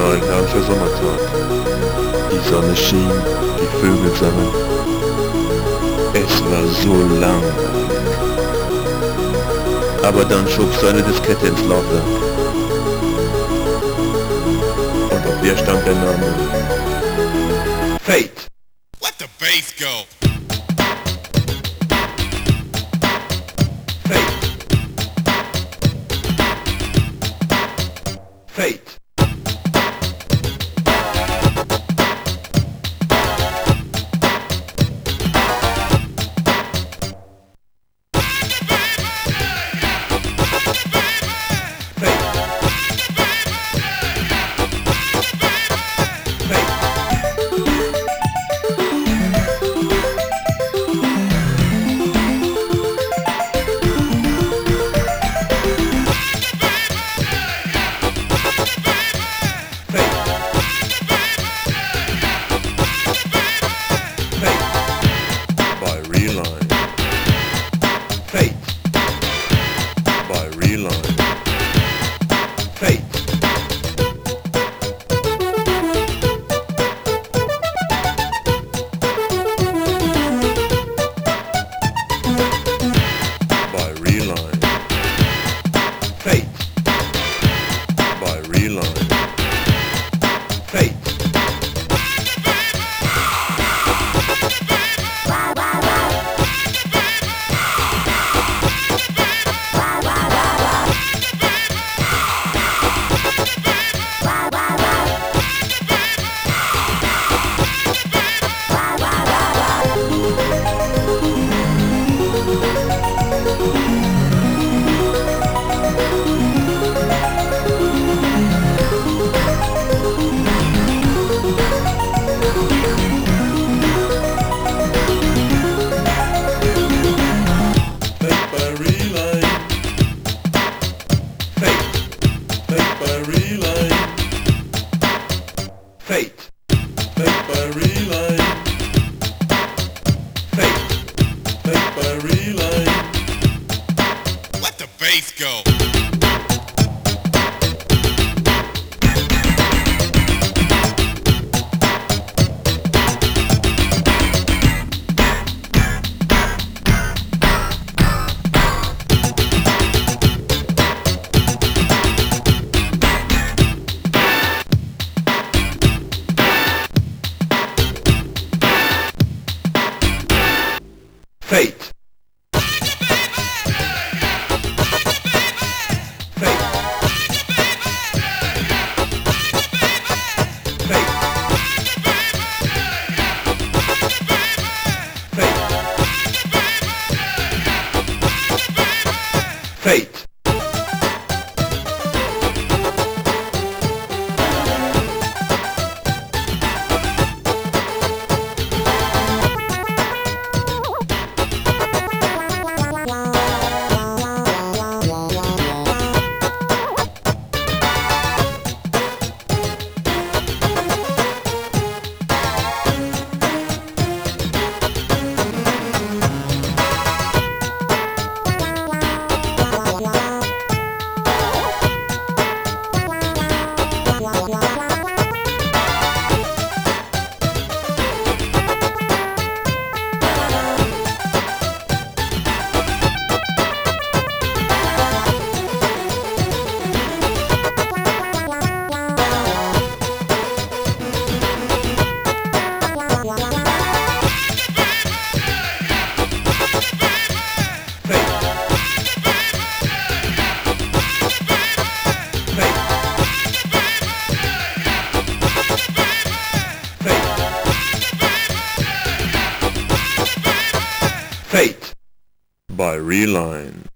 war ein herrlicher Sommertag. Die Sonne schien, die Vögel sangen. Es war so langweilig. Aber dann schubst du eine Diskette ins Laufwerk. Und auf der stand der Name Fate. Let the bass go. Fate. Fate. Fate. Fate by Reline. Fate. Fate by Reline. Let the bass go. Fate. Fate. Fate by Reline.